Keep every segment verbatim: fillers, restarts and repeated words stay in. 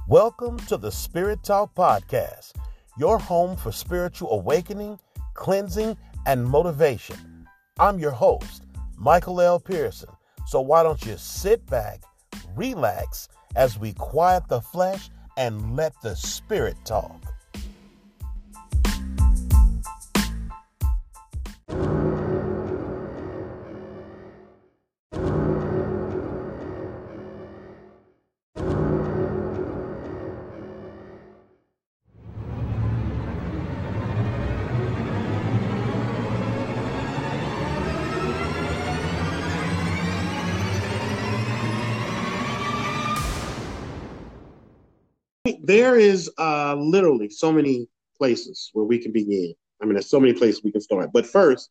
Welcome to the Spirit Talk Podcast, your home for spiritual awakening, cleansing, and motivation. I'm your host, Michael L. Pearson. So why don't you sit back, relax, as we quiet the flesh and let the Spirit talk. There is uh, literally so many places where we can begin. I mean, there's so many places we can start. But first,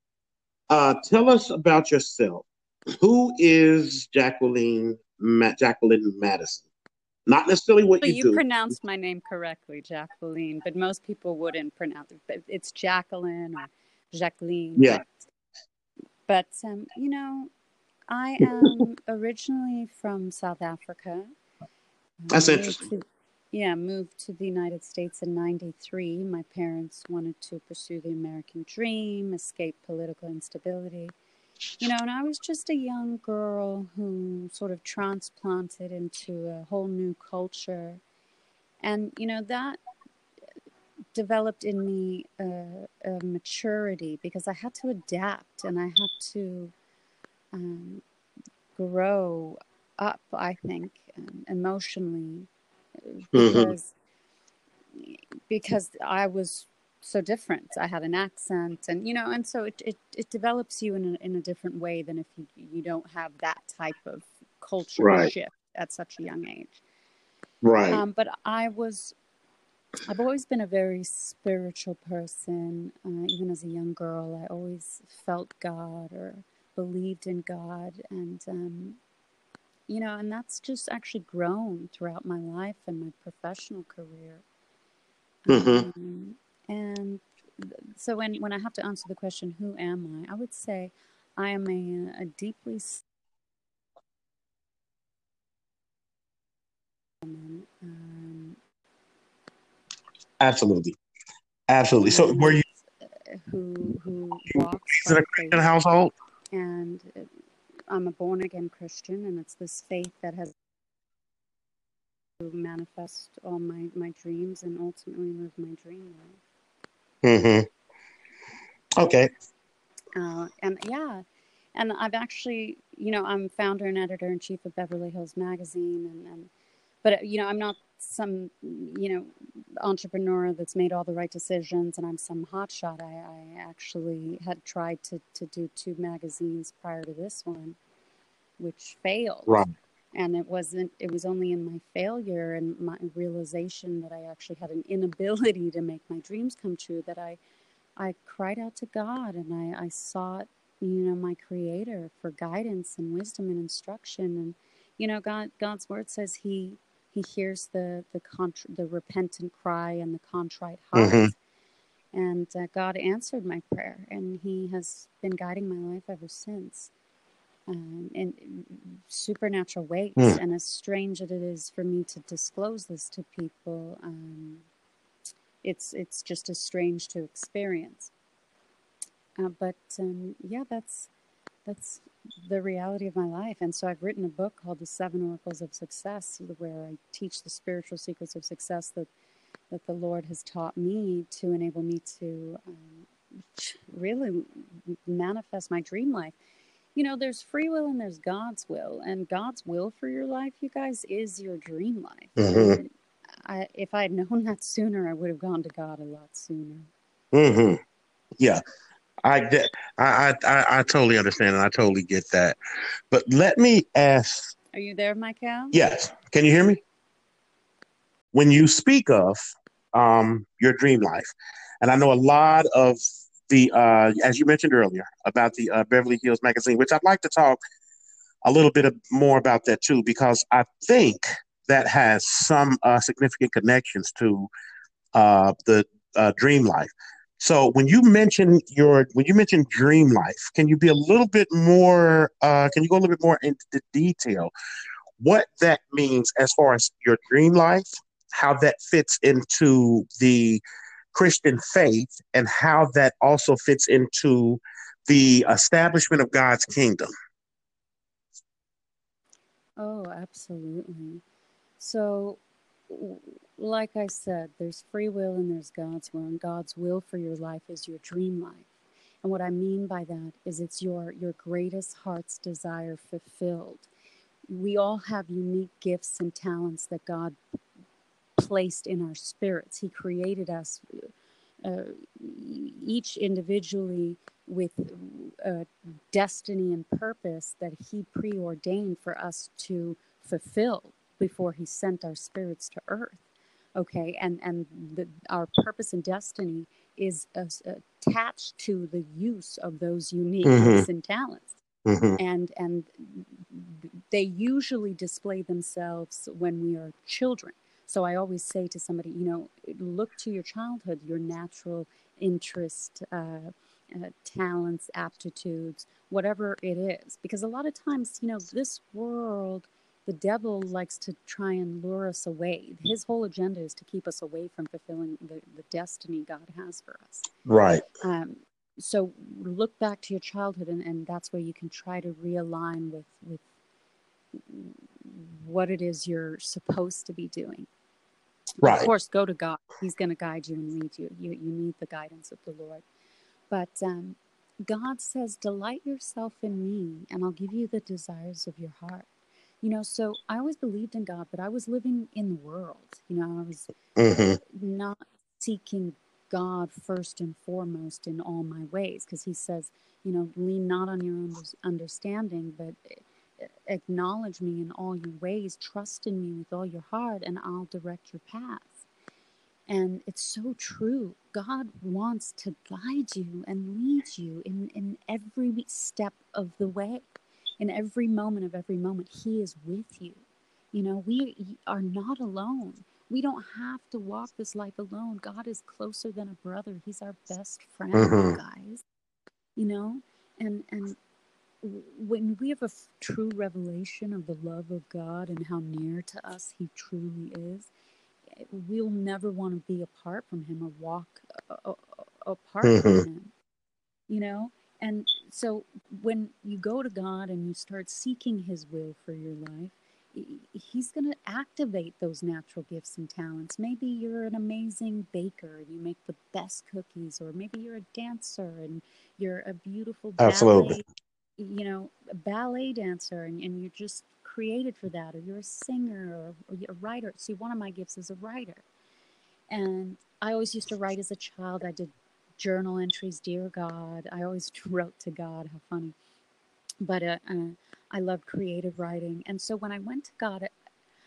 uh, tell us about yourself. Who is Jacqueline Ma- Jacqueline Madison? Not necessarily what Well, you, you do. pronounced my name correctly, Jacqueline, but most people wouldn't pronounce it. It's Jacqueline or Jacqueline. Yeah. But, but um, you know, I am originally from South Africa. That's I interesting. moved to, yeah, moved to the United States in ninety-three. My parents wanted to pursue the American dream, escape political instability. You know, and I was just a young girl who sort of transplanted into a whole new culture. And, you know, that developed in me a, a maturity because I had to adapt and I had to um, grow up, I think, um, emotionally because mm-hmm. because I was so different. I had an accent and, you know, and so it, it, it develops you in a, in a different way than if you, you don't have that type of culture right. shift at such a young age. Right. Um, but I was, I've always been a very spiritual person. Uh, even as a young girl, I always felt God or believed in God. And, um, you know, and that's just actually grown throughout my life and my professional career. Mm-hmm. Um, and so when, when I have to answer the question, who am I? I would say I am a, a deeply um, Absolutely. Absolutely. So were you who who walks in by a Christian faith, household? and I'm a born again Christian, and it's this faith that has to manifest all my, my dreams and ultimately live my dream life. Mm-hmm. Okay. Uh, and yeah, and I've actually, you know, I'm founder and editor in chief of Beverly Hills Magazine, and, and but you know, I'm not some, you know, entrepreneur that's made all the right decisions, and I'm some hotshot. I, I actually had tried to, to do two magazines prior to this one, which failed. Right. And it wasn't, it was only in my failure and my realization that I actually had an inability to make my dreams come true that I, I cried out to God and I, I sought, you know, my creator for guidance and wisdom and instruction. And, you know, God, God's word says he, he hears the, the, contr- the repentant cry and the contrite heart. Mm-hmm. And uh, God answered my prayer and he has been guiding my life ever since. Um, in supernatural ways. Mm. And as strange as it is for me to disclose this to people, um, it's it's just as strange to experience. Uh, but um, yeah, that's that's the reality of my life. And so I've written a book called The Seven Oracles of Success, where I teach the spiritual secrets of success that that the Lord has taught me to enable me to um, really manifest my dream life. You know, there's free will and there's God's will. And God's will for your life, you guys, is your dream life. Mm-hmm. I, if I had known that sooner, I would have gone to God a lot sooner. Mm-hmm. Yeah, I, I, I, I totally understand and I totally get that. But let me ask. Are you there, Michael? Yes. Can you hear me? When you speak of um, your dream life, and I know a lot of the, uh, as you mentioned earlier, about the uh, Beverly Hills Magazine, which I'd like to talk a little bit of, more about that too, because I think that has some uh, significant connections to uh, the uh, dream life. So when you mention your, when you mention dream life, can you be a little bit more, uh, can you go a little bit more into detail? what that means as far as your dream life, how that fits into the Christian faith, and how that also fits into the establishment of God's kingdom. Oh, absolutely. So, like I said, there's free will and there's God's will, and God's will for your life is your dream life. And what I mean by that is it's your your greatest heart's desire fulfilled. We all have unique gifts and talents that God placed in our spirits. He created us uh, each individually with a destiny and purpose that He preordained for us to fulfill before He sent our spirits to earth. Okay, and and the, our purpose and destiny is uh, attached to the use of those unique Mm-hmm. gifts and talents. Mm-hmm. And and they usually display themselves when we are children. So I always say to somebody, you know, look to your childhood, your natural interest, uh, uh, talents, aptitudes, whatever it is. Because a lot of times, you know, this world, the devil likes to try and lure us away. His whole agenda is to keep us away from fulfilling the, the destiny God has for us. Right. Um, so look back to your childhood, and, and that's where you can try to realign with, with what it is you're supposed to be doing. Right. Of course, go to God. He's going to guide you and lead you. You, you need the guidance of the Lord. But um, God says, delight yourself in me, and I'll give you the desires of your heart. You know, so I always believed in God, but I was living in the world. You know, I was Mm-hmm. uh, not seeking God first and foremost in all my ways, because He says, you know, lean not on your own understanding, but acknowledge me in all your ways, trust in me with all your heart, and I'll direct your path. And it's so true. God wants to guide you and lead you in, in every step of the way. In every moment of every moment, He is with you. You know, we are not alone. We don't have to walk this life alone. God is closer than a brother. He's our best friend, Mm-hmm. guys. You know, and and when we have a f- true revelation of the love of God and how near to us He truly is, we'll never want to be apart from Him or walk uh, uh, apart Mm-hmm. from Him, you know? And so when you go to God and you start seeking His will for your life, He's going to activate those natural gifts and talents. Maybe you're an amazing baker and you make the best cookies, or maybe you're a dancer and you're a beautiful Absolutely. ballet, you know, a ballet dancer, and, and you're just created for that, or you're a singer, or, or you're a writer. See, one of my gifts is a writer. And I always used to write as a child. I did journal entries, Dear God. I always wrote to God. How funny. But uh, uh, I love creative writing. And so when I went to God, it,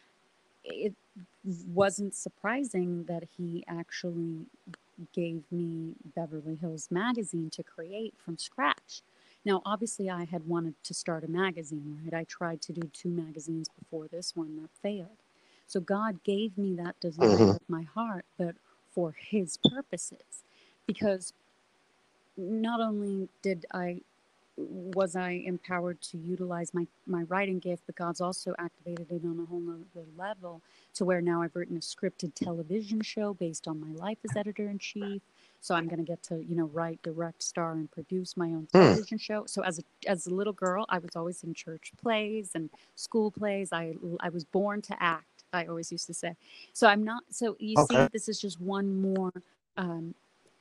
it wasn't surprising that He actually gave me Beverly Hills Magazine to create from scratch. Now, obviously, I had wanted to start a magazine, right? I tried to do two magazines before this one that failed. So God gave me that desire Mm-hmm. of my heart, but for His purposes. Because not only did I was I empowered to utilize my, my writing gift, but God's also activated it on a whole nother level, to where now I've written a scripted television show based on my life as editor-in-chief. So I'm going to get to, you know, write, direct, star, and produce my own Mm. television show. So as a, as a little girl, I was always in church plays and school plays. I, I was born to act, I always used to say. So I'm not, so you Okay. see, this is just one more um,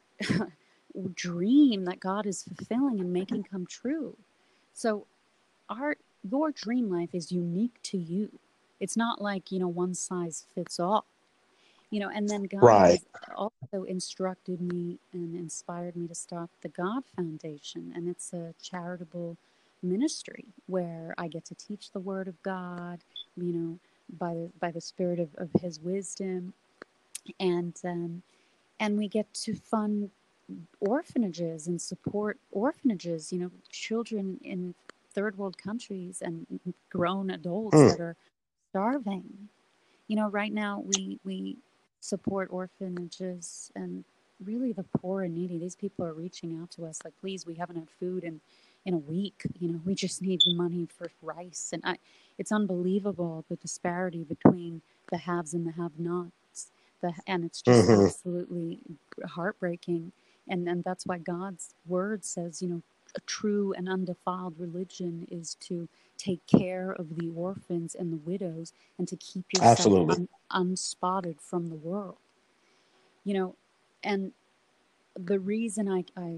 dream that God is fulfilling and making come true. So our your dream life is unique to you. It's not like, you know, one size fits all. You know, and then God Right. has also instructed me and inspired me to start the God Foundation, and it's a charitable ministry where I get to teach the Word of God, you know, by the by the Spirit of, of His wisdom, and um, and we get to fund orphanages and support orphanages, you know, children in third world countries and grown adults Mm. that are starving. You know, right now we we support orphanages and really the poor and needy. These people are reaching out to us like, please, we haven't had food in in a week. You know, we just need money for rice. And I, it's unbelievable the disparity between the haves and the have-nots. The, and it's just Mm-hmm. absolutely heartbreaking. And, and that's why God's word says, you know, a true and undefiled religion is to take care of the orphans and the widows and to keep yourself Absolutely. un, unspotted from the world. You know, and the reason I, I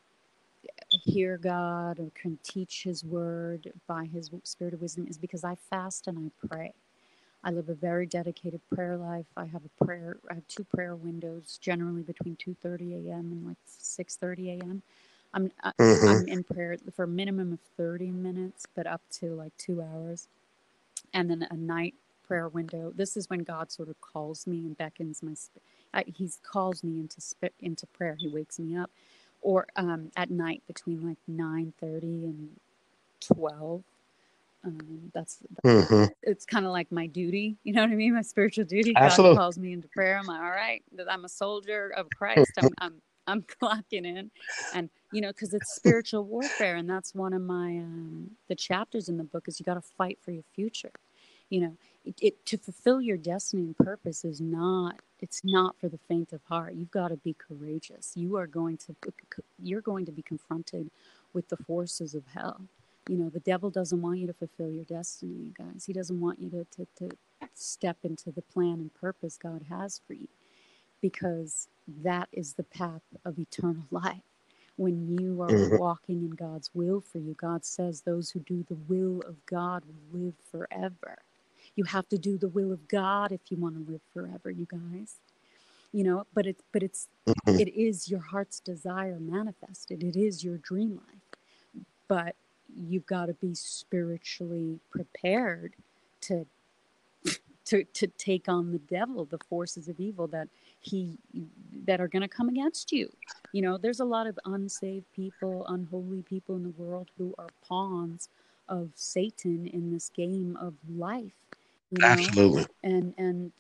hear God or can teach his word by his spirit of wisdom is because I fast and I pray. I live a very dedicated prayer life. I have a prayer, I have two prayer windows, generally between two thirty a.m. and like six thirty a.m. I'm I, Mm-hmm. I'm in prayer for a minimum of thirty minutes, but up to like two hours. And then a night prayer window. This is when God sort of calls me and beckons my spirit. He calls me into sp- into prayer. He wakes me up. Or um, at night between like nine thirty and twelve. Um, that's, Mm-hmm. it's kind of like my duty, you know what I mean? My spiritual duty. Absolutely. God calls me into prayer. I'm like, all right, I'm a soldier of Christ. I'm, I'm, I'm clocking in, and you know, because it's spiritual warfare, and that's one of my um, the chapters in the book is you got to fight for your future. You know, it, it to fulfill your destiny and purpose is not. It's not for the faint of heart. You've got to be courageous. You are going to, you're going to be confronted with the forces of hell. You know, the devil doesn't want you to fulfill your destiny, you guys. He doesn't want you to, to, to step into the plan and purpose God has for you, because that is the path of eternal life. When you are Mm-hmm. walking in God's will for you, God says those who do the will of God will live forever. You have to do the will of God if you want to live forever, you guys. You know, but it's but it's Mm-hmm. it is your heart's desire manifested. It is your dream life. But you've got to be spiritually prepared to to to take on the devil, the forces of evil that he that are going to come against you. You know, there's a lot of unsaved people, unholy people in the world who are pawns of Satan in this game of life. You know, Absolutely. and and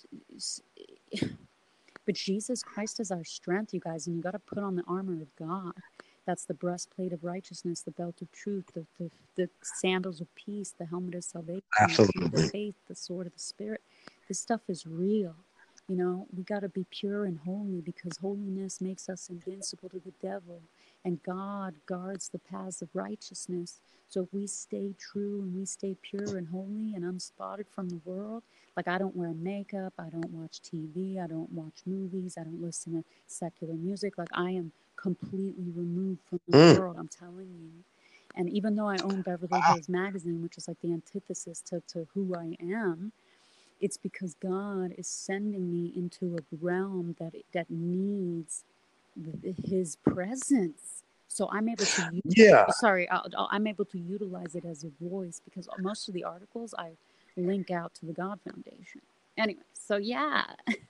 but Jesus Christ is our strength, you guys, and you got to put on the armor of God. That's the breastplate of righteousness, the belt of truth, the, the, the sandals of peace, the helmet of salvation, the shield Absolutely. of faith, the sword of the Spirit. This stuff is real. You know, we got to be pure and holy, because holiness makes us invincible to the devil. And God guards the paths of righteousness. So if we stay true and we stay pure and holy and unspotted from the world, like I don't wear makeup, I don't watch T V, I don't watch movies, I don't listen to secular music. Like I am completely removed from the Mm. world, I'm telling you. And even though I own Beverly Hills Magazine, which is like the antithesis to, to who I am, it's because God is sending me into a realm that that needs the, his presence. So I'm able to, Yeah. sorry, I'll, I'll, I'm able to utilize it as a voice, because most of the articles I link out to the God Foundation. Anyway, so yeah.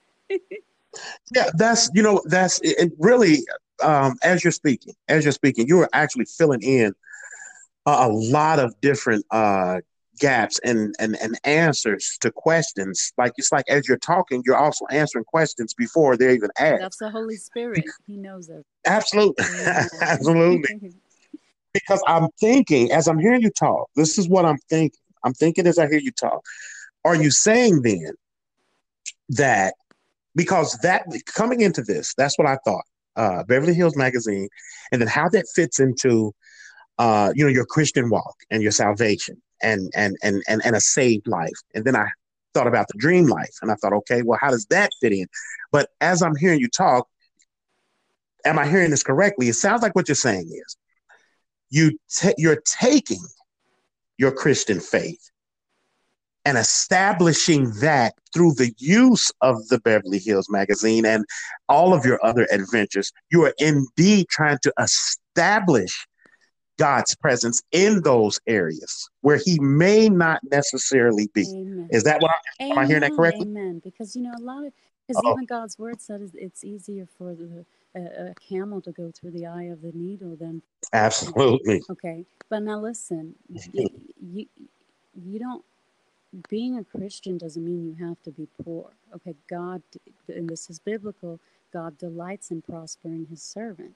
Yeah, that's, you know, that's it really, um, as you're speaking, as you're speaking, you are actually filling in a, a lot of different uh, gaps and, and, and answers to questions. Like, it's like as you're talking, you're also answering questions before they're even asked. That's the Holy Spirit. He knows it. Absolutely. Absolutely. Because I'm thinking, as I'm hearing you talk, this is what I'm thinking. I'm thinking as I hear you talk. Are you saying then that, because that coming into this, that's what I thought, uh, Beverly Hills Magazine, and then how that fits into, uh, you know, your Christian walk and your salvation and, and, and, and, and a saved life. And then I thought about the dream life, and I thought, okay, well, how does that fit in? But as I'm hearing you talk, am I hearing this correctly? It sounds like what you're saying is you ta- you're taking your Christian faith and establishing that through the use of the Beverly Hills Magazine and all of your other adventures. You are indeed trying to establish God's presence in those areas where he may not necessarily be. Amen. Is that what I'm, Amen. am I hearing that correctly? Amen. Because, you know, a lot of, because even God's word says it's easier for the a, a camel to go through the eye of the needle than. Absolutely. Okay. But now listen, you, you, you don't, being a Christian doesn't mean you have to be poor. Okay. God, and this is biblical, God delights in prospering his servants.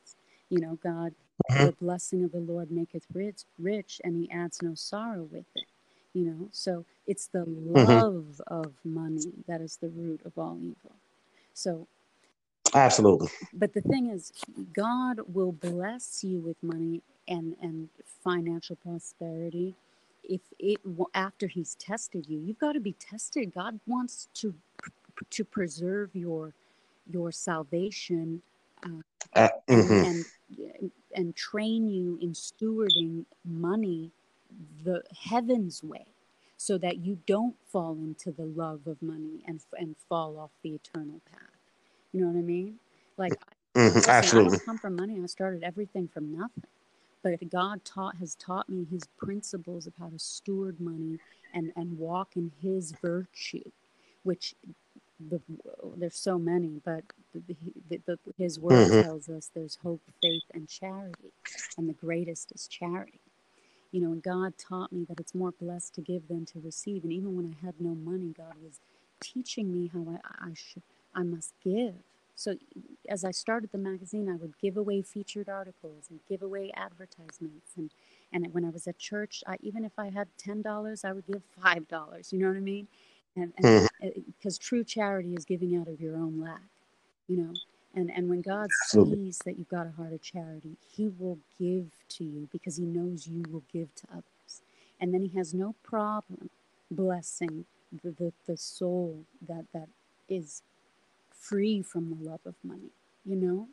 You know, God, Mhm. the blessing of the Lord maketh rich, rich, and he adds no sorrow with it. You know, so it's the Mhm. love of money that is the root of all evil. So, Absolutely. but the thing is, God will bless you with money and, and financial prosperity if it after he's tested you. You've got to be tested. God wants to to preserve your your salvation, uh, Uh, and mhm. and and train you in stewarding money the heaven's way, so that you don't fall into the love of money and and fall off the eternal path. You know what I mean? Like, Mhm. listen, I Absolutely. don't come from money. I started everything from nothing. But God taught has taught me his principles of how to steward money and, and walk in his virtue, which the, there's so many, but the, the, the, his word Mhm. tells us there's hope, faith, and charity. And the greatest is charity. You know, and God taught me that it's more blessed to give than to receive. And even when I had no money, God was teaching me how I, I should, I must give. So as I started the magazine, I would give away featured articles and give away advertisements. And, and when I was at church, I, even if I had ten dollars, I would give five dollars. You know what I mean? And Mhm. because true charity is giving out of your own lack, you know. And, and when God Absolutely. sees that you've got a heart of charity, he will give to you because he knows you will give to others. And then he has no problem blessing the, the, the soul that, that is free from the love of money, you know?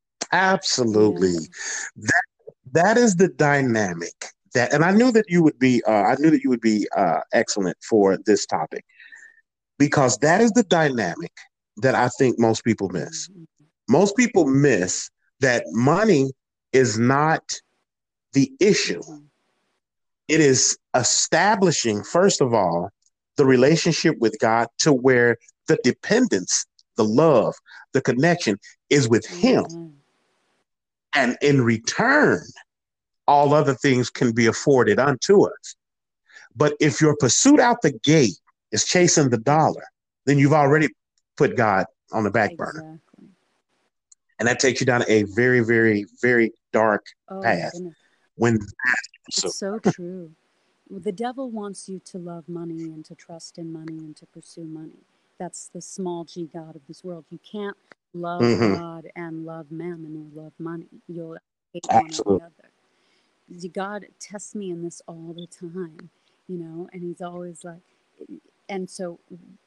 Yeah. Absolutely. That that is the dynamic that, and I knew that you would be. Uh, I knew that you would be uh, excellent for this topic because that is the dynamic that I think most people miss. Mm-hmm. Most people miss that money is not the issue. Mm-hmm. It is establishing, first of all, the relationship with God to where the dependence, the love, the connection is with Him. Amen. And in return, all other things can be afforded unto us. But if your pursuit out the gate is chasing the dollar, then you've already put God on the back burner. Exactly. And that takes you down a very, very, very dark Oh my path goodness. when It's so. so true. The devil wants you to love money and to trust in money and to pursue money. That's the small g God of this world. You can't love Mhm. God and love mammon or love money. You'll hate one or the Absolutely. other. God tests me in this all the time, you know, and he's always like, and so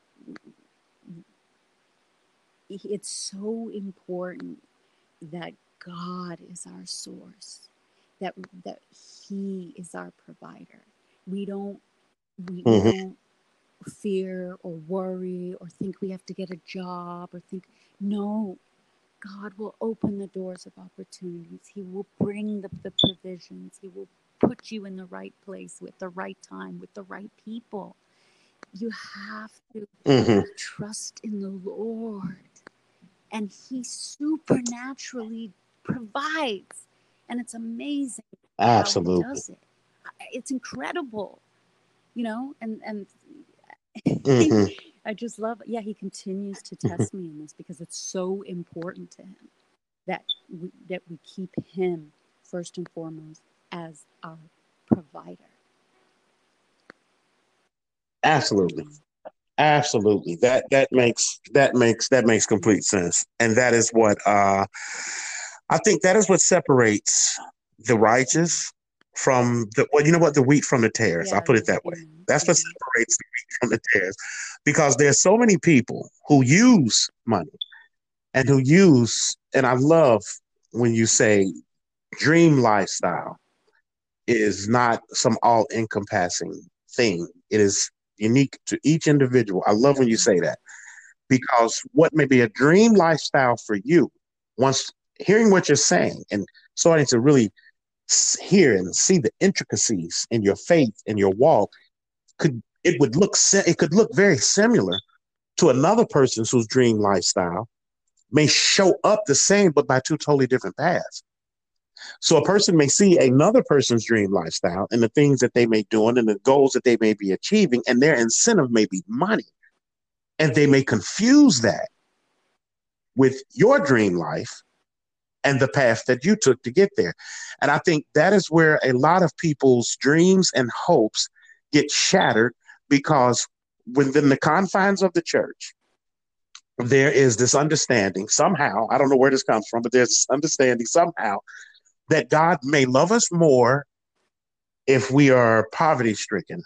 it's so important that God is our source, that that he is our provider. We don't we, we Mhm. don't fear or worry or think we have to get a job or think, no, God will open the doors of opportunities. He will bring the, the provisions. He will put you in the right place with the right time, with the right people. You have to Mhm. trust in the Lord, and he supernaturally provides. And it's amazing how he Absolutely. does it. It's incredible, you know, and, and Mhm. I just love it. Yeah, he continues to test me in this because it's so important to him that we, that we keep him first and foremost as our provider. Absolutely. Absolutely. That that makes that makes that makes complete sense. And that is what uh I think that is what separates the righteous from the well, you know what, the wheat from the tares. I'll Yeah, put it yeah, that way. amen, That's what amen. separates the wheat from the tares. Because there's so many people who use money and who use, and I love when you say dream lifestyle is not some all encompassing thing. It is unique to each individual. I love when you say that because what may be a dream lifestyle for you, once hearing what you're saying and starting to really hear and see the intricacies in your faith and your walk, could it would look it could look very similar to another person's whose dream lifestyle may show up the same but by two totally different paths. So a person may see another person's dream lifestyle and the things that they may be doing and the goals that they may be achieving, and their incentive may be money. And they may confuse that with your dream life and the path that you took to get there. And I think that is where a lot of people's dreams and hopes get shattered, because within the confines of the church, there is this understanding somehow, I don't know where this comes from, but there's this understanding somehow that God may love us more if we are poverty stricken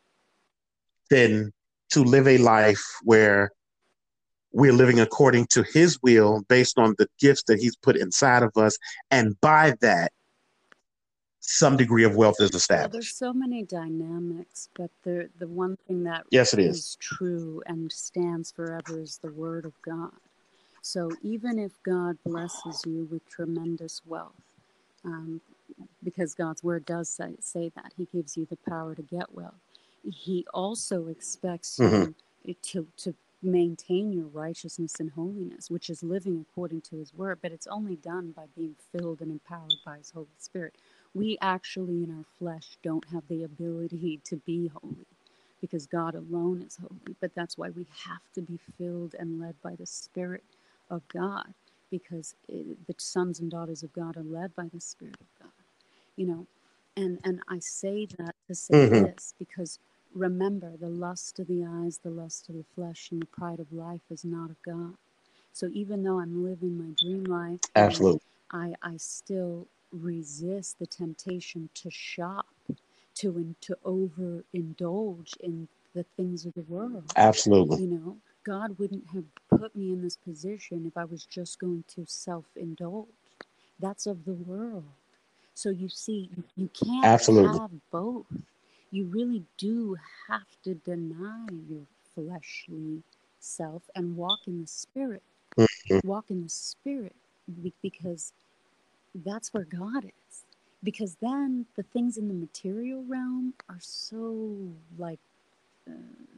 than to live a life where we're living according to his will based on the gifts that he's put inside of us. And by that, some degree of wealth is Well, there's established. so many dynamics, but the the one thing that Yes, it is. is true and stands forever is the Word of God. So even if God blesses you with tremendous wealth, um, because God's Word does say, say that He gives you the power to get wealth, He also expects Mhm. you to to maintain your righteousness and holiness, which is living according to His Word. But it's only done by being filled and empowered by His Holy Spirit. We actually in our flesh don't have the ability to be holy, because God alone is holy. But that's why we have to be filled and led by the Spirit of God, because it, the sons and daughters of God are led by the Spirit of God. You know, and and I say that to say Mhm. this, because remember, the lust of the eyes, the lust of the flesh, and the pride of life is not of God. So even though I'm living my dream life, you know, Absolutely. I I still resist the temptation to shop, to in, to overindulge in the things of the world. Absolutely. You know, God wouldn't have put me in this position if I was just going to self-indulge. That's of the world. So you see, you- you can't Absolutely. have both. You really do have to deny your fleshly self and walk in the Spirit. Mhm. Walk in the Spirit, be- because that's where God is. Because then the things in the material realm are so like uh,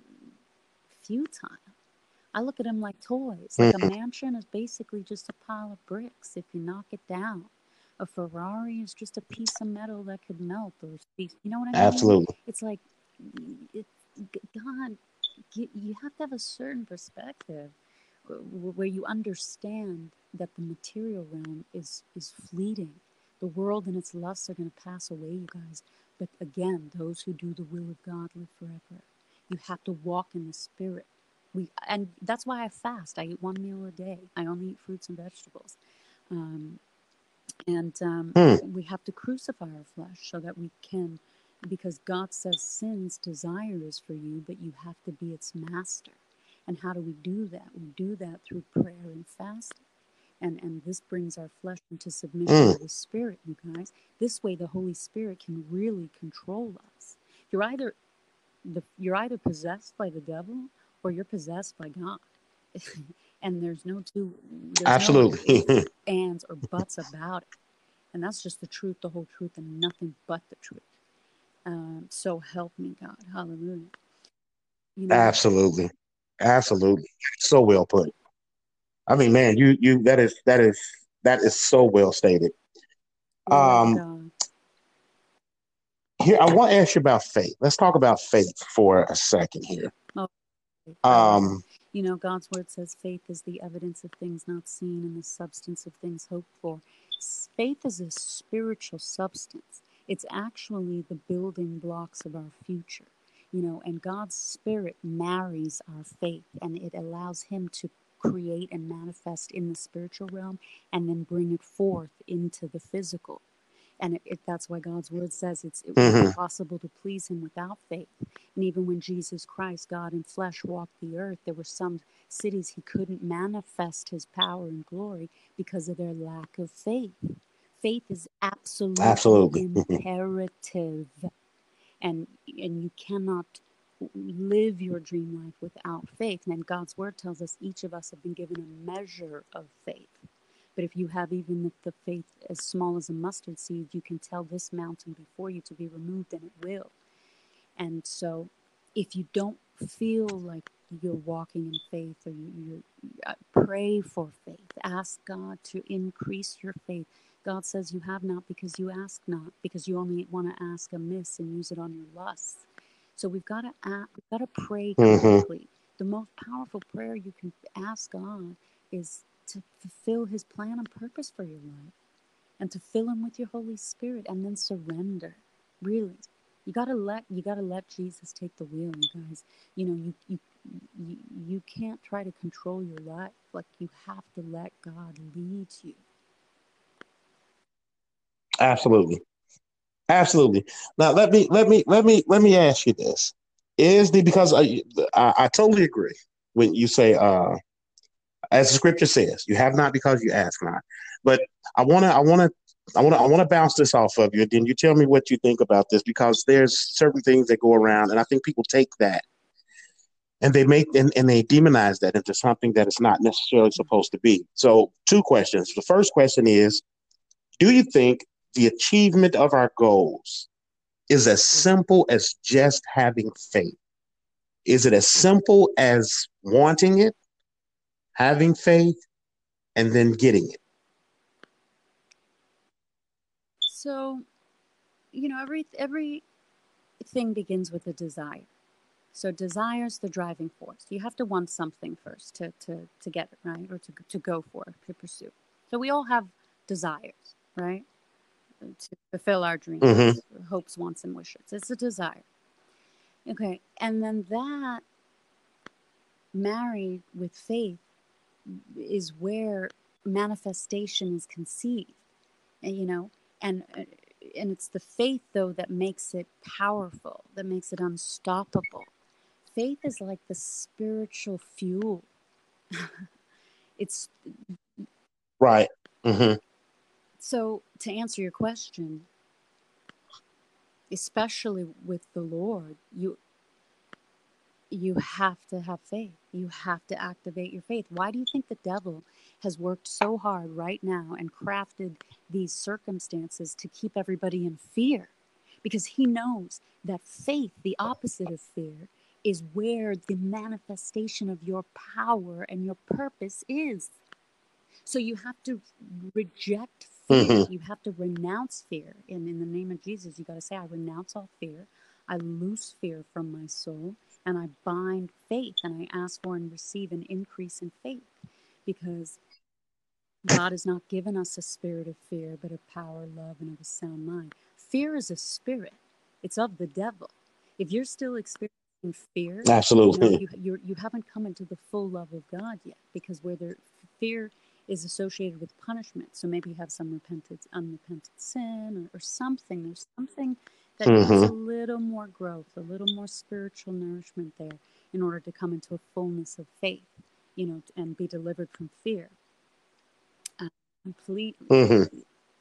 futile. I look at them like toys. Like a Mhm. mansion is basically just a pile of bricks if you knock it down. A Ferrari is just a piece of metal that could melt, or you know what I mean? Absolutely. It's like it, God, you have to have a certain perspective where you understand that the material realm is is fleeting. The world and its lusts are going to pass away, you guys. But again, those who do the will of God live forever. You have to walk in the Spirit. We and that's why I fast. I eat one meal a day. I only eat fruits and vegetables. Um, and um, Hmm. we have to crucify our flesh so that we can, because God says sin's desire is for you, but you have to be its master. And how do we do that? We do that through prayer and fasting. And, and this brings our flesh into submission Mm. to the Spirit, you guys. This way, the Holy Spirit can really control us. You're either the, you're either possessed by the devil or you're possessed by God. And there's no two, there's no Absolutely. ifs, ands, or buts about it. And that's just the truth, the whole truth, and nothing but the truth. Um, so help me God. Hallelujah. You know, Absolutely. Absolutely. So well put. I mean, man, you you that is that is that is so well stated. glory to Um, God. here I want to ask you about faith. Let's talk about faith for a second here. Oh, I love it. Um, You know, God's word says faith is the evidence of things not seen and the substance of things hoped for. Faith is a spiritual substance. It's actually the building blocks of our future. You know, and God's Spirit marries our faith, and it allows Him to create and manifest in the spiritual realm and then bring it forth into the physical. And it, it, that's why God's word says it's mhm. impossible to please Him without faith. And even when Jesus Christ, God in flesh, walked the earth, there were some cities He couldn't manifest His power and glory because of their lack of faith. Faith is absolutely Absolutely. Mhm. imperative, and and you cannot live your dream life without faith. And then God's word tells us each of us have been given a measure of faith. But if you have even the, the faith as small as a mustard seed, you can tell this mountain before you to be removed, and it will. And so, if you don't feel like you're walking in faith, or you, you uh, pray for faith, ask God to increase your faith. God says you have not because you ask not, because you only want to ask amiss and use it on your lusts. So we've got to act, we've got to pray Mhm. correctly. The most powerful prayer you can ask God is to fulfill his plan and purpose for your life, and to fill him with your Holy Spirit, and then surrender. Really, you gotta let you gotta let Jesus take the wheel, you guys. You know, you you you, you can't try to control your life. Like, you have to let God lead you. Absolutely. Absolutely. Now let me let me let me let me ask you this: Is the because I I, I totally agree when you say, uh, as the scripture says, you have not because you ask not. But I wanna I wanna I wanna I wanna bounce this off of you, and then you tell me what you think about this, because there's certain things that go around, and I think people take that and they make and, and they demonize that into something that it's not necessarily supposed to be. So, two questions. The first question is: Do you think the achievement of our goals is as simple as just having faith? Is it as simple as wanting it, having faith, and then getting it? So, you know, every everything begins with a desire. So desire's the driving force. You have to want something first to, to, to get it, right? Or to, to go for, to pursue. So we all have desires, right? To fulfill our dreams, Mm-hmm. hopes, wants, and wishes. It's a desire. Okay. And then that, married with faith, is where manifestation is conceived. And, you know, and and it's the faith, though, that makes it powerful, that makes it unstoppable. Faith is like the spiritual fuel. It's right. Mm-hmm. So, to answer your question, especially with the Lord, you you have to have faith. You have to activate your faith. Why do you think the devil has worked so hard right now and crafted these circumstances to keep everybody in fear? Because he knows that faith, the opposite of fear, is where the manifestation of your power and your purpose is. So you have to reject fear. Mm-hmm. You have to renounce fear. And in the name of Jesus, you got to say, I renounce all fear. I loose fear from my soul, and I bind faith, and I ask for and receive an increase in faith, because God has not given us a spirit of fear, but of power, love, and of a sound mind. Fear is a spirit. It's of the devil. If you're still experiencing fear, absolutely, you know, you, you're, you haven't come into the full love of God yet, because where there fear is associated with punishment. So maybe you have some repented, unrepented sin, or, or something. There's something that mm-hmm. needs a little more growth, a little more spiritual nourishment there, in order to come into a fullness of faith, you know, and be delivered from fear. Uh, completely. Mm-hmm.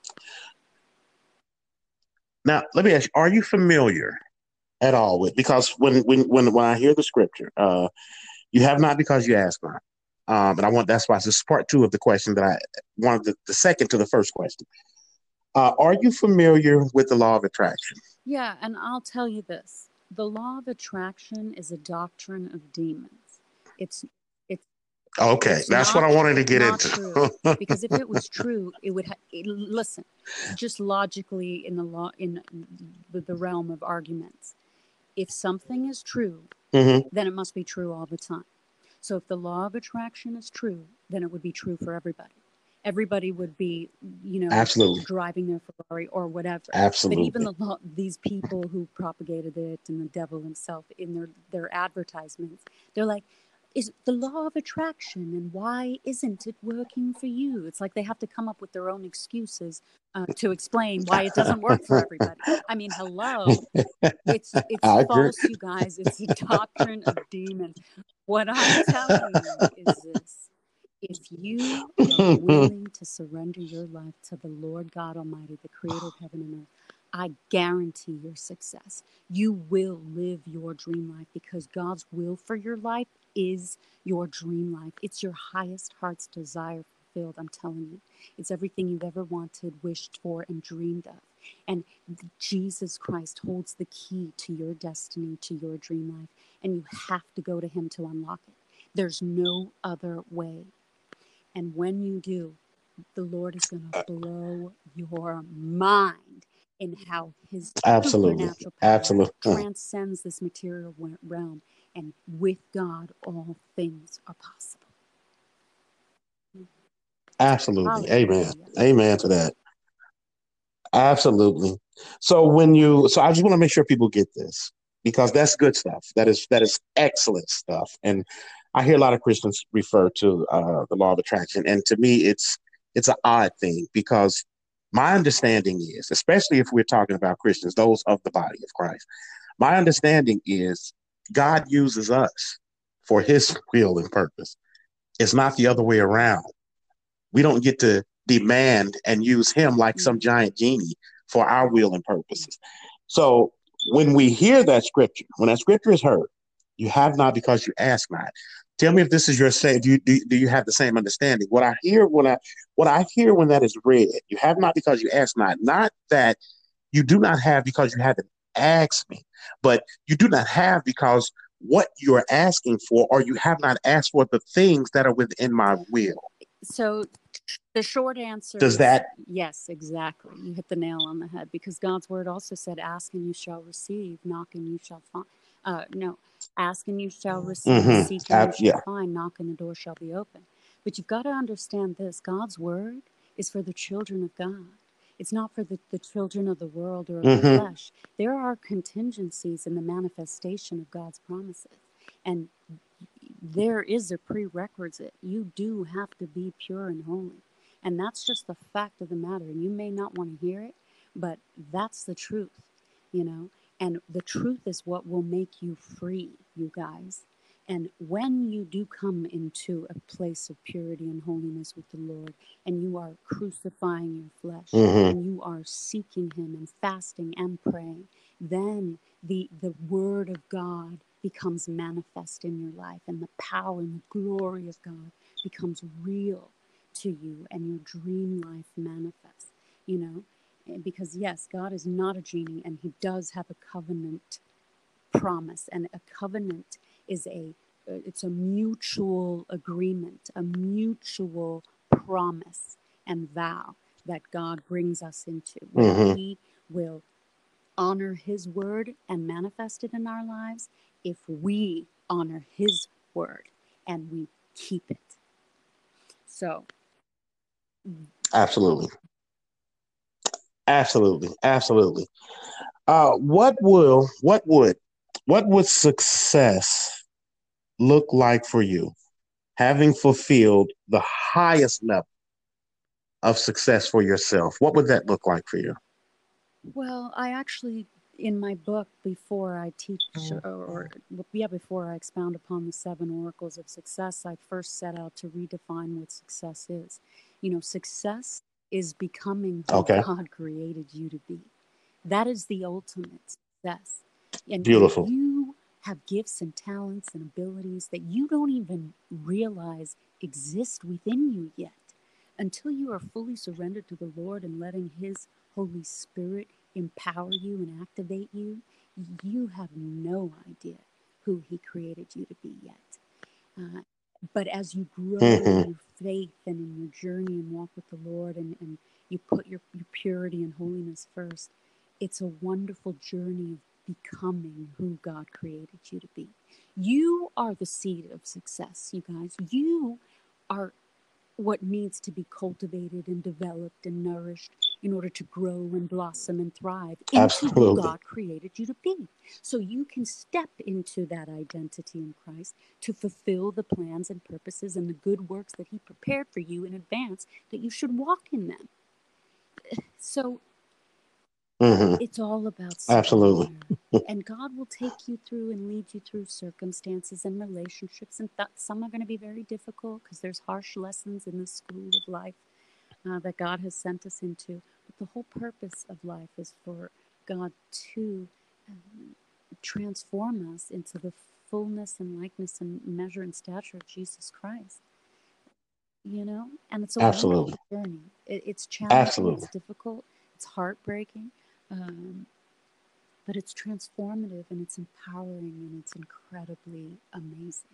Now, let me ask you, are you familiar at all with, because when when when, when I hear the scripture, uh, you have not because you ask not. Um, and I want, that's why this is part two of the question that I wanted, the, the second to the first question. Uh, are you familiar with the law of attraction? Yeah, and I'll tell you this. The law of attraction is a doctrine of demons. It's it's okay. It's that's not, what I wanted to get not into. True. Because if it was true, it would. Ha- it, listen, just logically in the law, in the, the realm of arguments, if something is true, mm-hmm. then it must be true all the time. So if the law of attraction is true, then it would be true for everybody. Everybody would be, you know, absolutely, driving their Ferrari or whatever. Absolutely. But even the law, these people who propagated it, and the devil himself, in their, their advertisements, they're like, is the law of attraction, and why isn't it working for you? It's like they have to come up with their own excuses uh, to explain why it doesn't work for everybody. I mean, hello, it's it's false, you guys. It's a doctrine of demons. What I'm telling you is this: if you are willing to surrender your life to the Lord God Almighty, the creator of heaven and earth, I guarantee your success. You will live your dream life, because God's will for your life is your dream life. It's your highest heart's desire fulfilled, I'm telling you. It's everything you've ever wanted, wished for, and dreamed of. And Jesus Christ holds the key to your destiny, to your dream life, and you have to go to him to unlock it. There's no other way. And when you do, the Lord is going to blow your mind in how his absolutely. supernatural power absolutely. transcends this material realm. And with God, all things are possible. Absolutely. Amen. Hallelujah. Amen to that. Absolutely. So when you, so I just want to make sure people get this because that's good stuff. That is that is excellent stuff. And I hear a lot of Christians refer to uh, the law of attraction, and to me, it's it's an odd thing because my understanding is, especially if we're talking about Christians, those of the body of Christ, my understanding is God uses us for His will and purpose. It's not the other way around. We don't get to demand and use him like some Mm, giant genie for our will and purposes. So when we hear that scripture, when that scripture is heard, you have not because you ask not. Tell me if this is your say. Do you do, do you have the same understanding? What I hear when I what I hear when that is read, you have not because you ask not. Not that you do not have because you haven't asked me, but you do not have because what you're asking for, or you have not asked for the things that are within my will. So the short answer Does is that yes, exactly. You hit the nail on the head because God's word also said, ask and you shall receive, knock and you shall find. Uh, no, ask and you shall receive, Mm-hmm. seek and Uh, you shall yeah. find, knock and the door shall be open. But you've got to understand this God's word is for the children of God. It's not for the, the children of the world or of the Mm-hmm. flesh. There are contingencies in the manifestation of God's promises. And there is a prerequisite. You do have to be pure and holy. And that's just the fact of the matter. And you may not want to hear it, but that's the truth, you know? And the truth is what will make you free, you guys. And when you do come into a place of purity and holiness with the Lord, and you are crucifying your flesh, Mm-hmm. and you are seeking Him and fasting and praying, then the, the Word of God becomes manifest in your life, and the power and the glory of God becomes real to you, and your dream life manifests, you know? Because yes, God is not a genie, and He does have a covenant promise, and a covenant is a it's a mutual agreement, a mutual promise and vow that God brings us into, where Mm-hmm. He will honor His word and manifest it in our lives if we honor His word and we keep it. So, Absolutely. Absolutely. Absolutely. Uh, what will what would what would success look like for you, having fulfilled the highest level of success for yourself? What would that look like for you? well, I actually, in my book, before I teach, or, or yeah, before I expound upon the seven oracles of success, I first set out to redefine what success is. You know, success is becoming who Okay. God created you to be. That is the ultimate success. And, and Beautiful. you have gifts and talents and abilities that you don't even realize exist within you yet. Until you are fully surrendered to the Lord and letting His Holy Spirit empower you and activate you, you have no idea who He created you to be yet. Uh, but as you grow Mm-hmm. in your faith and in your journey and walk with the Lord, and, and you put your, your purity and holiness first, it's a wonderful journey of becoming who God created you to be. You are the seed of success, you guys. You are what needs to be cultivated and developed and nourished in order to grow and blossom and thrive into who Absolutely. God created you to be. So you can step into that identity in Christ to fulfill the plans and purposes and the good works that He prepared for you in advance, that you should walk in them. So Mm-hmm. it's all about Absolutely. surrender. And God will take you through and lead you through circumstances and relationships. And th- some are going to be very difficult because there's harsh lessons in the school of life uh, that God has sent us into. But the whole purpose of life is for God to um, transform us into the fullness and likeness and measure and stature of Jesus Christ. You know, and it's a wonderful Absolutely. journey. It, it's challenging, it's Absolutely. difficult, it's heartbreaking. Um, but it's transformative and it's empowering and it's incredibly amazing.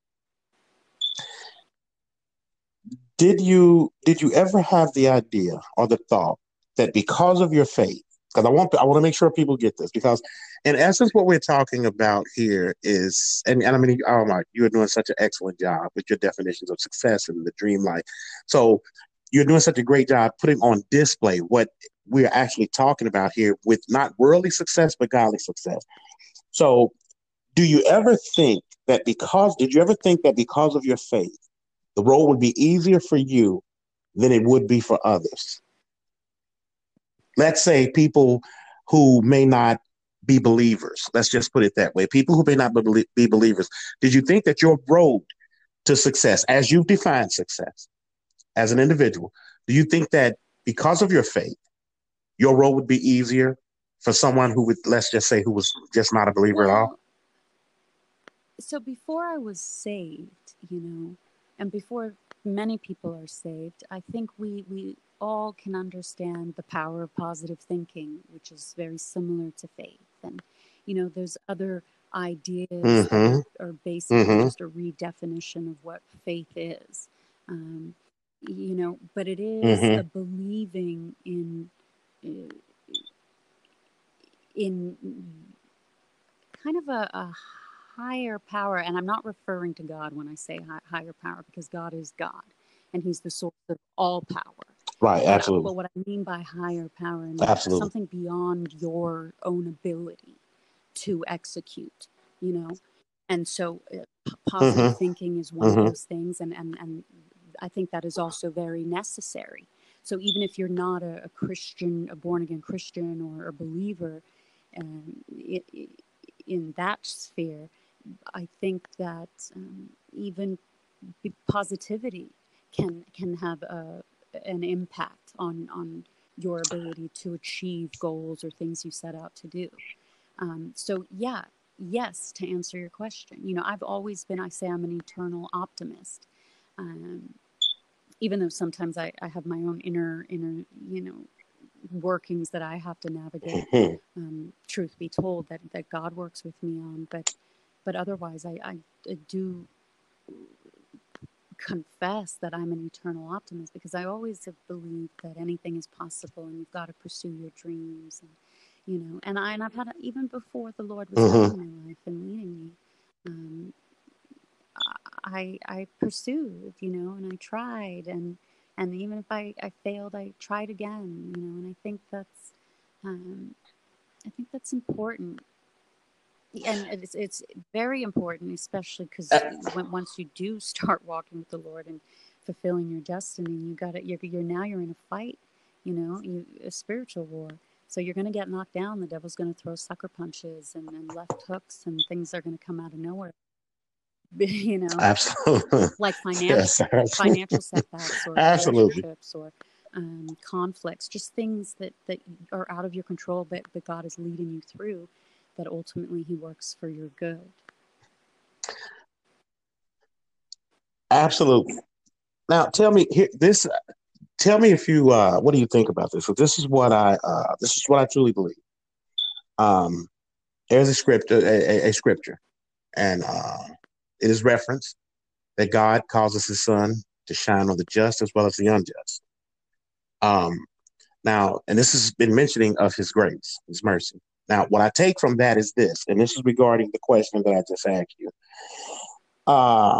Did you did you ever have the idea or the thought that because of your faith, because I want I want to make sure people get this, because in essence what we're talking about here is, and, and I mean, oh my, you are doing such an excellent job with your definitions of success and the dream life. So you're doing such a great job putting on display what we're actually talking about here with not worldly success, but godly success. So do you ever think that because, did you ever think that because of your faith, the road would be easier for you than it would be for others? Let's say people who may not be believers. Let's just put it that way. People who may not be believers. Did you think that your road to success, as you've defined success as an individual, do you think that because of your faith, your road would be easier for someone who would, let's just say, who was just not a believer well, at all? So before I was saved, you know, and before many people are saved, I think we, we all can understand the power of positive thinking, which is very similar to faith. And, you know, there's other ideas Mm-hmm. that are, are basically Mm-hmm. just a redefinition of what faith is. Um, you know, but it is Mm-hmm. a believing in, in kind of a, a higher power. And I'm not referring to God when I say high, higher power, because God is God and he's the source of all power. Right, But, absolutely. but what I mean by higher power, I mean Absolutely. something beyond your own ability to execute, you know? And so uh, p- positive Mm-hmm. thinking is one of Mm-hmm. those things. And, and, and I think that is also very necessary. So even if you're not a, a Christian, a born again Christian or a believer, um, it, it, in that sphere, I think that um, even positivity can can have a, an impact on on your ability to achieve goals or things you set out to do. Um, so yeah, yes, to answer your question, you know, I've always been, I say I'm an eternal optimist. Um, even though sometimes I, I have my own inner inner, you know, workings that I have to navigate. Mm-hmm. Um, truth be told, that, that God works with me on, but but otherwise, I, I, I do confess that I'm an eternal optimist, because I always have believed that anything is possible and you've got to pursue your dreams, and you know, and I and I've had, even before the Lord was Mm-hmm. guiding my life and leading me, um, I I pursued, you know, and I tried, and and even if I, I failed, I tried again, you know, and I think that's um, I think that's important. And it's it's very important, especially because when once you do start walking with the Lord and fulfilling your destiny, you got it. You're, you're now you're in a fight, you know, you a spiritual war. So you're going to get knocked down. The devil's going to throw sucker punches and, and left hooks, and things are going to come out of nowhere. You know, Absolutely. like financial Yes, absolutely. financial setbacks or Absolutely. relationships or um, conflicts, just things that, that are out of your control, but, but God is leading you through, that ultimately he works for your good. Absolutely. Now, tell me here. This. Tell me if you. Uh, what do you think about this? So this is what I. Uh, this is what I truly believe. Um, there's a script, a, a, a scripture, and uh, it is referenced that God causes His sun to shine on the just as well as the unjust. Um, now, and this has been mentioning of His grace, His mercy. Now, what I take from that is this, and this is regarding the question that I just asked you. Uh,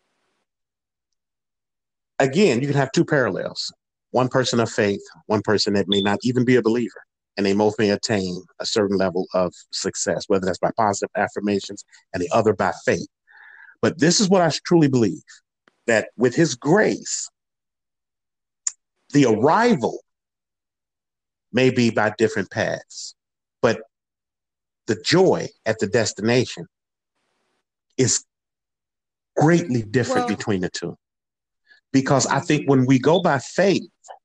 again, you can have two parallels. One person of faith, one person that may not even be a believer, and they both may attain a certain level of success, whether that's by positive affirmations and the other by faith. But this is what I truly believe, that with His grace, the arrival may be by different paths, but the joy at the destination is greatly different Well, between the two. Because I think when we go by faith,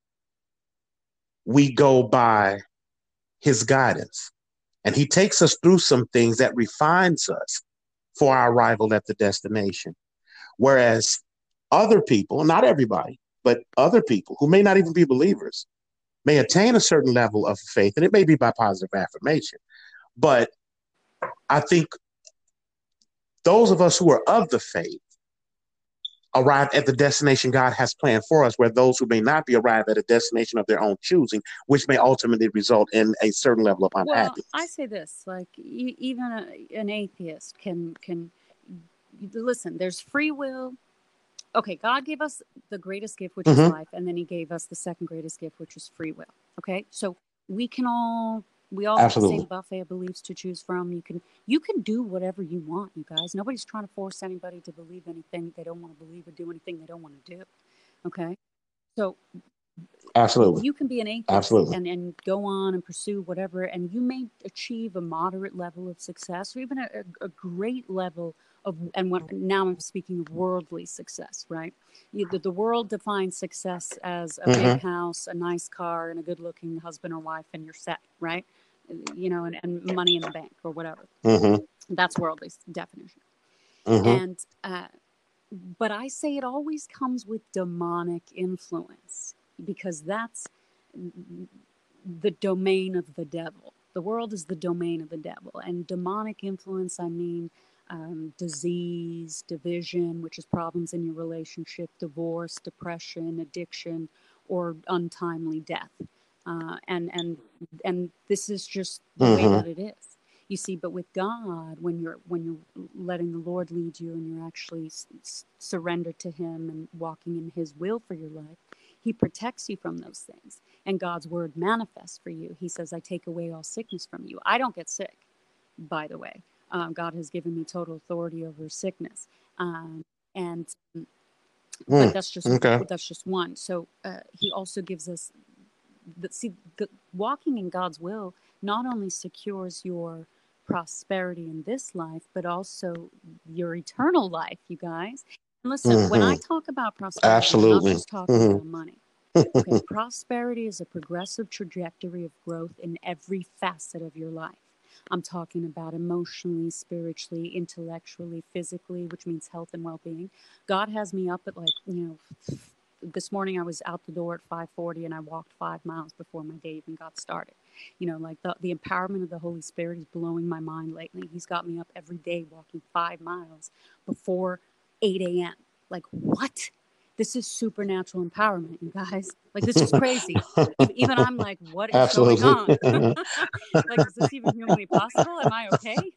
we go by His guidance. And He takes us through some things that refines us for our arrival at the destination. Whereas other people, not everybody, but other people who may not even be believers, may attain a certain level of faith, and it may be by positive affirmation. But I think those of us who are of the faith arrive at the destination God has planned for us, where those who may not be arrive at a destination of their own choosing, which may ultimately result in a certain level of unhappiness. well, I say this, like e- even a, an atheist can can listen. There's free will okay, God gave us the greatest gift, which Mm-hmm. is life, and then he gave us the second greatest gift, which is free will. Okay, so we can all we all have the same Absolutely. buffet of beliefs to choose from. You can you can do whatever you want, you guys. Nobody's trying to force anybody to believe anything they don't want to believe or do anything they don't want to do. Okay, so Absolutely. you can be an atheist Absolutely. and, and go on and pursue whatever, and you may achieve a moderate level of success or even a, a, a great level of, and what, now I'm speaking of worldly success, right? You, the, the world defines success as a big Mm-hmm. house, a nice car, and a good-looking husband or wife, and you're set, right? You know, and, and money in the bank or whatever. Mm-hmm. That's worldly definition. Mm-hmm. And uh, but I say it always comes with demonic influence, because that's the domain of the devil. The world is the domain of the devil. And demonic influence, I mean um, disease, division, which is problems in your relationship, divorce, depression, addiction, or untimely death. Uh, and and and this is just the way Mm-hmm. that it is. You see, but with God, when you're when you're letting the Lord lead you and you're actually s- surrendered to Him and walking in His will for your life, He protects you from those things. And God's word manifests for you. He says, I take away all sickness from you. I don't get sick, by the way. Um, God has given me total authority over sickness. Um, and but Mm. that's just Okay. that's just one. So uh, He also gives us the, see, the, walking in God's will not only secures your prosperity in this life, but also your eternal life, you guys. And listen, when I Mm-hmm. talk about prosperity, I'm not Absolutely. just talking Mm-hmm. about money. Okay, prosperity is a progressive trajectory of growth in every facet of your life. I'm talking about emotionally, spiritually, intellectually, physically, which means health and well-being. God has me up at, like, you know, this morning I was out the door at five forty and I walked five miles before my day even got started. You know, like the, the empowerment of the Holy Spirit is blowing my mind lately. He's got me up every day walking five miles before eight a.m. Like, what? This is supernatural empowerment, you guys. Like, this is crazy. Even I'm like, what is going Absolutely. on? Like, is this even humanly possible? Am I okay?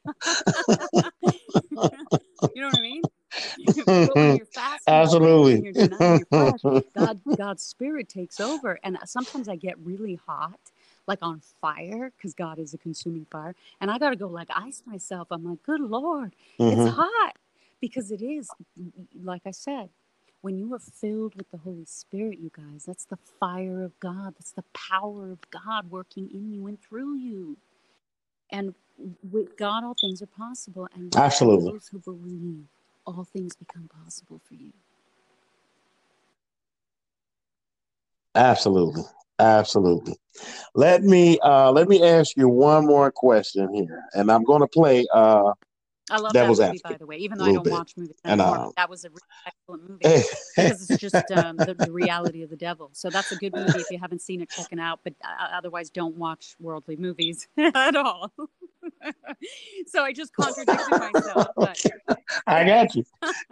You know what I mean? But when you're fasting and praying and Absolutely. you're denying your flesh, God, God's Spirit takes over. And sometimes I get really hot, like on fire, because God is a consuming fire. And I got to go, like, ice myself. I'm like, good Lord, it's Mm-hmm. hot. Because it is, like I said, when you are filled with the Holy Spirit, you guys, that's the fire of God. That's the power of God working in you and through you. And with God, all things are possible. And with Absolutely. those who believe, all things become possible for you. Absolutely. Absolutely. Let me uh let me ask you one more question here. And I'm gonna play uh I love that Devil's movie, by Advocate the way, even a though I little don't bit. watch movies And anymore. um That was a really excellent movie because it's just um, the, the reality of the devil. So that's a good movie. If you haven't seen it, check it out. But uh, otherwise, don't watch worldly movies at all. So I just contradicted myself. But I got you.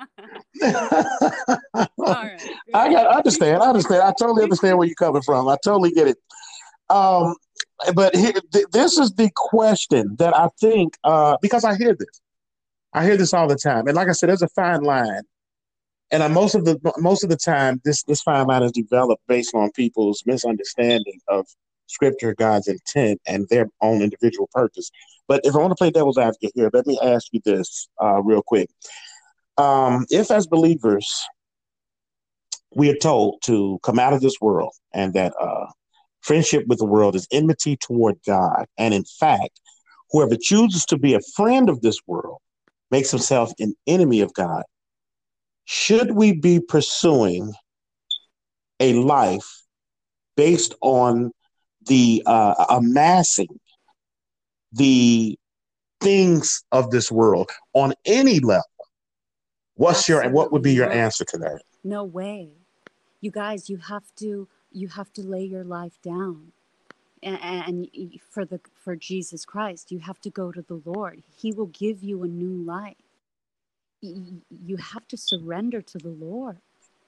all right. I got I understand. I understand. I totally understand where you're coming from. I totally get it. Um but here, th- this is the question that I think uh because I hear this. I hear this all the time. And like I said, there's a fine line. And I, most of the most of the time, this this fine line is developed based on people's misunderstanding of Scripture, God's intent, and their own individual purpose. But if I want to play devil's advocate here, let me ask you this uh, real quick: um, if, as believers, we are told to come out of this world, and that uh, friendship with the world is enmity toward God, and in fact, whoever chooses to be a friend of this world makes himself an enemy of God. Should we be pursuing a life based on the uh, amassing the things of this world on any level? What's your what would Absolutely be your not. answer to that? No way. You guys, you have to you have to lay your life down. And, and for the for Jesus Christ, you have to go to the Lord. He will give you a new life. You have to surrender to the Lord.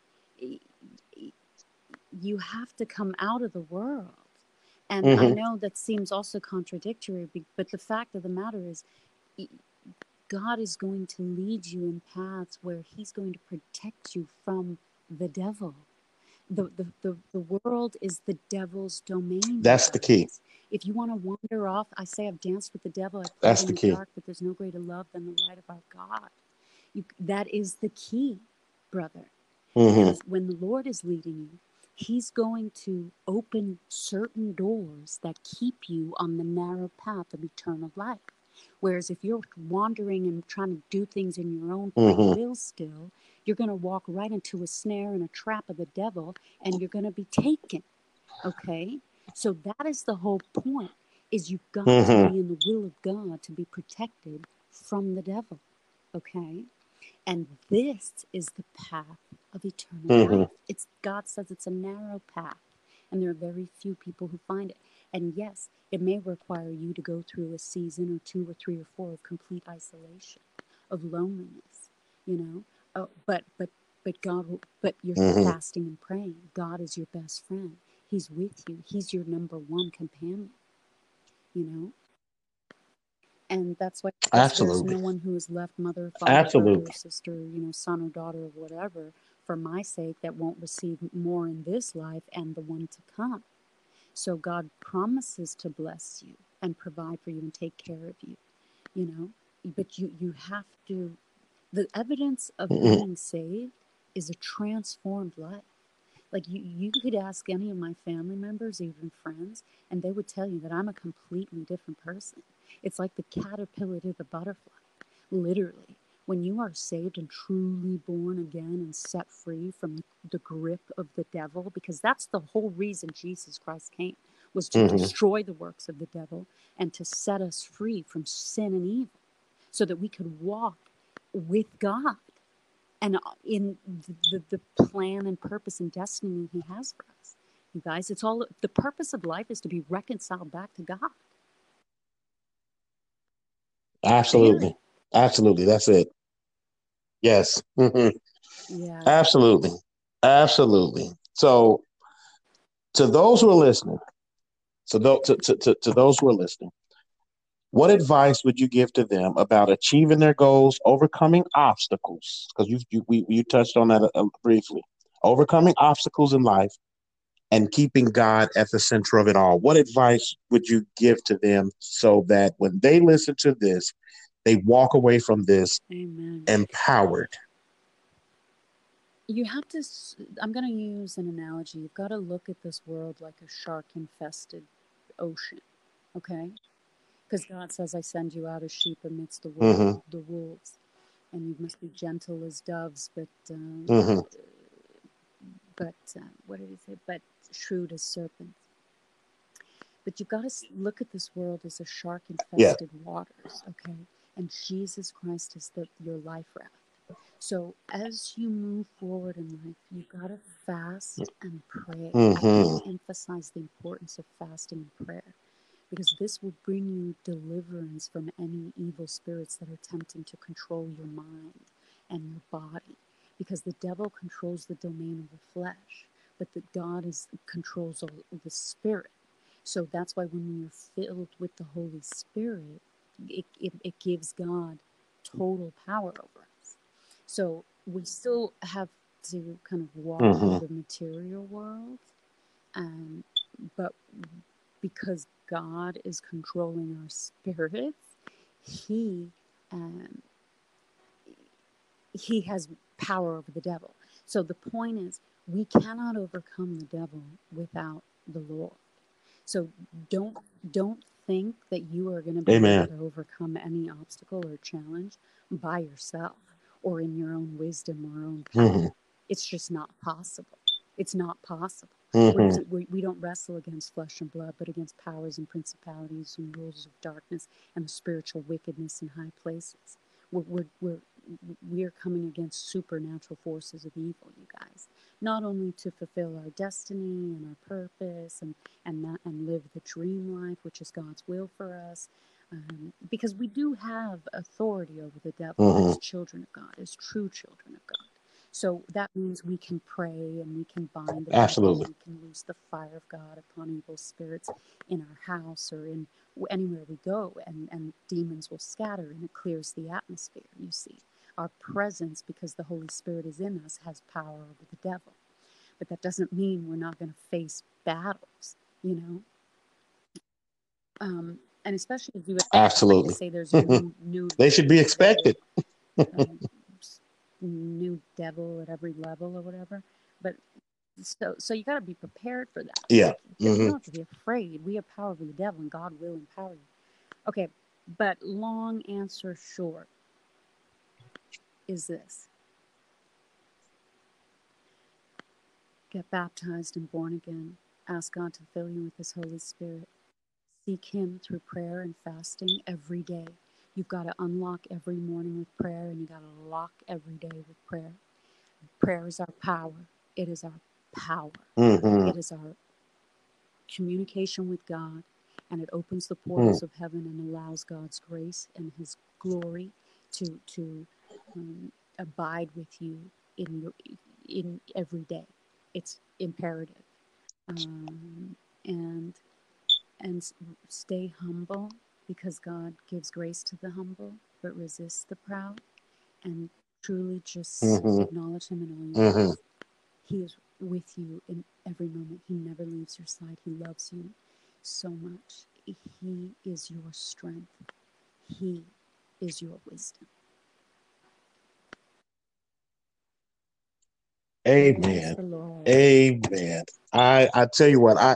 You have to come out of the world. And I Mm-hmm. know that seems also contradictory, but the fact of the matter is, God is going to lead you in paths where he's going to protect you from the devil. The, the, the, the world is the devil's domain. That's the key. If you want to wander off, I say I've danced with the devil, I've That's played the in the key. dark, but there's no greater love than the light of our God. You, that is the key, brother. Mm-hmm. Because when the Lord is leading you, he's going to open certain doors that keep you on the narrow path of eternal life. Whereas if you're wandering and trying to do things in your own free Mm-hmm. will still, you're going to walk right into a snare and a trap of the devil, and you're going to be taken. Okay? So that is the whole point, is you've got Mm-hmm. to be in the will of God to be protected from the devil. Okay? And this is the path of eternal Mm-hmm. life. It's God says it's a narrow path, and there are very few people who find it. And yes, it may require you to go through a season or two or three or four of complete isolation, of loneliness, you know. Oh, but but but God will, but you're Mm-hmm. fasting and praying. God is your best friend. He's with you. He's your number one companion, you know. And that's why there's, there's Absolutely. no one who has left mother, father, brother, Absolutely. sister, you know, son or daughter or whatever, for my sake, that won't receive more in this life and the one to come. So God promises to bless you and provide for you and take care of you, you know. But you, you have to, the evidence of Mm-hmm. being saved is a transformed life. Like you, you could ask any of my family members, even friends, and they would tell you that I'm a completely different person. It's like the caterpillar to the butterfly. Literally, when you are saved and truly born again and set free from the grip of the devil, because that's the whole reason Jesus Christ came, was to Mm-hmm. destroy the works of the devil and to set us free from sin and evil, so that we could walk with God and in the, the, the plan and purpose and destiny he has for us. You guys, it's all, the purpose of life is to be reconciled back to God. Absolutely. Period. Absolutely. That's it. Yes. Mm-hmm. Yeah. Absolutely. Absolutely. So to those who are listening, so th- to, to, to, to those who are listening, what advice would you give to them about achieving their goals, overcoming obstacles? Because you, you we you touched on that uh, briefly. Overcoming obstacles in life and keeping God at the center of it all. What advice would you give to them so that when they listen to this, they walk away from this Amen. empowered? You have to, I'm going to use an analogy. You've got to look at this world like a shark infested ocean, okay? Because God says, I send you out as sheep amidst the wolves, Mm-hmm. the wolves, and you must be gentle as doves, but um, Mm-hmm. but uh, what did he say? But shrewd as serpents. But you've got to look at this world as a shark infested yeah. waters, okay? And Jesus Christ is the, your life raft. So as you move forward in life, you've got to fast and pray. Mm-hmm. I can't emphasize the importance of fasting and prayer, because this will bring you deliverance from any evil spirits that are attempting to control your mind and your body, because the devil controls the domain of the flesh, but that God is controls all the spirit. So that's why when we are filled with the Holy Spirit, it, it, it gives God total power over us. So we still have to kind of walk Mm-hmm. through the material world, um, but because God is controlling our spirits, He um, He has power over the devil. So the point is, we cannot overcome the devil without the Lord. So don't don't think that you are going to be Amen. able to overcome any obstacle or challenge by yourself or in your own wisdom or own power. Mm-hmm. It's just not possible. It's not possible. Mm-hmm. We, we don't wrestle against flesh and blood, but against powers and principalities and rulers of darkness and the spiritual wickedness in high places. We're, we're, we're, we're coming against supernatural forces of evil, you guys. Not only to fulfill our destiny and our purpose and, and, that, and live the dream life, which is God's will for us, um, because we do have authority over the devil Mm-hmm. as children of God, as true children of God. So that means we can pray and we can bind the Absolutely. devil. We can loose the fire of God upon evil spirits in our house or in anywhere we go, and, and demons will scatter, and it clears the atmosphere, you see. Our presence, because the Holy Spirit is in us, has power over the devil. But that doesn't mean we're not going to face battles, you know. Um, and especially as you would like to Absolutely. say, there's a new, new They should be expected. um, new devil at every level or whatever. But so so you got to be prepared for that. Yeah. Like, Mhm. you don't have to be afraid. We have power over the devil, and God will empower you. Okay, but long answer short is this: get baptized and born again. Ask God to fill you with His Holy Spirit. Seek Him through prayer and fasting every day. You've got to unlock every morning with prayer, and you got to lock every day with prayer. Prayer is our power. It is our power. Mhm. It is our communication with God, and it opens the portals Mm. of heaven and allows God's grace and His glory to to um, abide with you in your in every day. It's imperative, um, and and stay humble, because God gives grace to the humble but resists the proud. And truly just Mhm. acknowledge Him in all your Mhm. ways. He is with you in every moment. He never leaves your side. He loves you so much. He is your strength. He is your wisdom. Praise Amen. the Lord. Amen. I I tell you what, I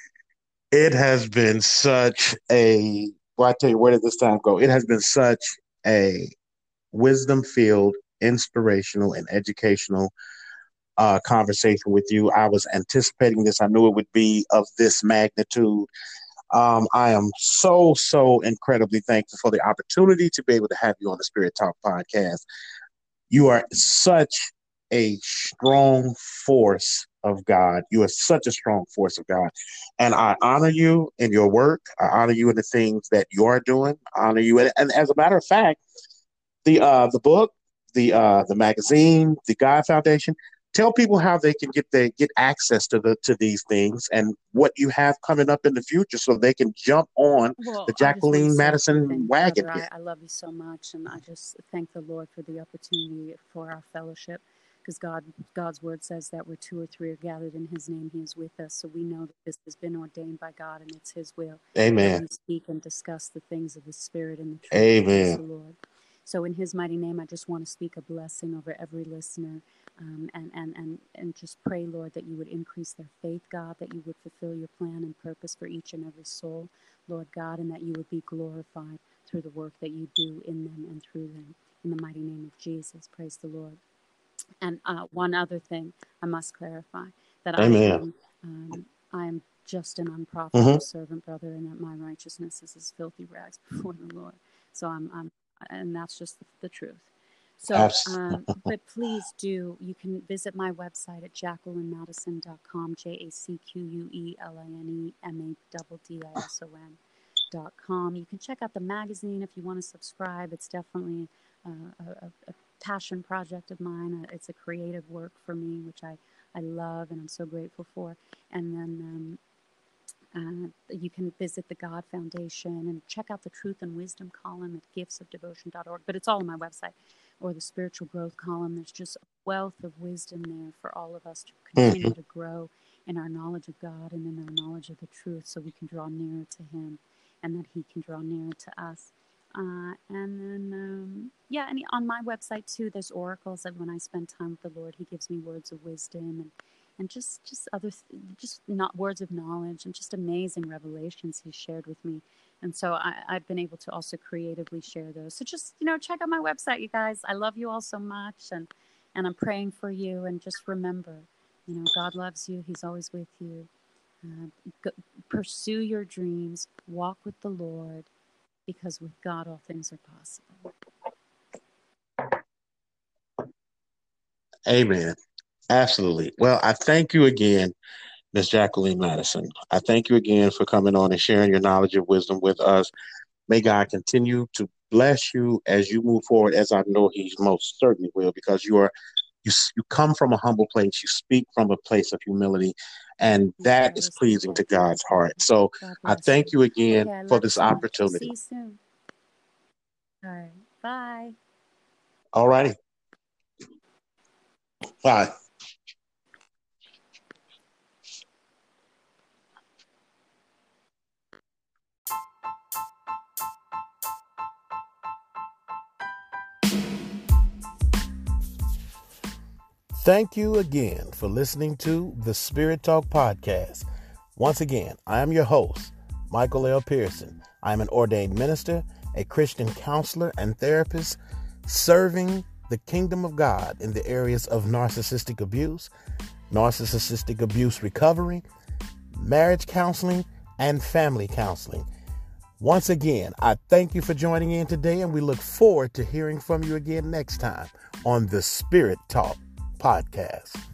it has been such a well, I tell you, where did this time go? It has been such a wisdom filled, inspirational, and educational uh, conversation with you. I was anticipating this. I knew it would be of this magnitude. Um, I am so, so incredibly thankful for the opportunity to be able to have you on the Spirit Talk podcast. You are such a strong force of God. You are such a strong force of God. And I honor you in your work. I honor you in the things that you are doing. I honor you. And, and as a matter of fact, the uh, the book, the uh, the magazine, the God Foundation. Tell people how they can get they get access to the to these things and what you have coming up in the future, so they can jump on the Well, I just want to Jacqueline say two Madison things, wagon brother. here. I, I love you so much, and I just thank the Lord for the opportunity for our fellowship, because God, God's word says that where two or three are gathered in His name, He is with us. So we know that this has been ordained by God, and it's His will that Amen. we speak and discuss the things of the Spirit and the truth. Praise Amen. the Lord. So in His mighty name, I just want to speak a blessing over every listener, um, and, and, and, and just pray, Lord, that you would increase their faith, God, that you would fulfill your plan and purpose for each and every soul, Lord God, and that you would be glorified through the work that you do in them and through them. In the mighty name of Jesus, praise the Lord. And uh, one other thing I must clarify, that I Amen. am um, I am just an hmm unprofitable servant, brother, and that my righteousness is as filthy rags before the Lord. So I'm, I'm and that's just the, the truth. So, Abs- um, but please do, you can visit my website at jacqueline madison dot com, J A C Q U E L I N E M A D D I S O N dot com. You can check out the magazine if you want to subscribe. It's definitely uh, a, a passion project of mine. It's a creative work for me, which I, I love and I'm so grateful for. And then um, uh, you can visit the God Foundation and check out the Truth and Wisdom column at gifts of devotion dot org. But it's all on my website. Or the Spiritual Growth column. There's just a wealth of wisdom there for all of us to continue mhm. to grow in our knowledge of God and in our knowledge of the truth, so we can draw nearer to Him and that He can draw nearer to us. Uh, and then, um, yeah, and on my website too, there's oracles that when I spend time with the Lord, He gives me words of wisdom and and just just other just not words of knowledge and just amazing revelations He's shared with me. And so I, I've been able to also creatively share those. So just, you know, check out my website, you guys. I love you all so much, and and I'm praying for you. And just remember, you know, God loves you. He's always with you. Uh, go, pursue your dreams. Walk with the Lord, because with God all things are possible. Amen. Absolutely. Well, I thank you again, Miss Jacqueline Madison. I thank you again for coming on and sharing your knowledge and wisdom with us. May God continue to bless you as you move forward, as I know He most certainly will, because you are you you come from a humble place. You speak from a place of humility, and that is pleasing to God's heart. So I thank you again Okay, I for love this you so much. opportunity. See you soon. All right. Bye. All righty. Bye. Thank you again for listening to the Spirit Talk Podcast. Once again, I am your host, Michael L. Pearson. I am an ordained minister, a Christian counselor and therapist, serving the kingdom of God in the areas of narcissistic abuse, narcissistic abuse recovery, marriage counseling, and family counseling. Once again, I thank you for joining in today, and we look forward to hearing from you again next time on the Spirit Talk Podcast.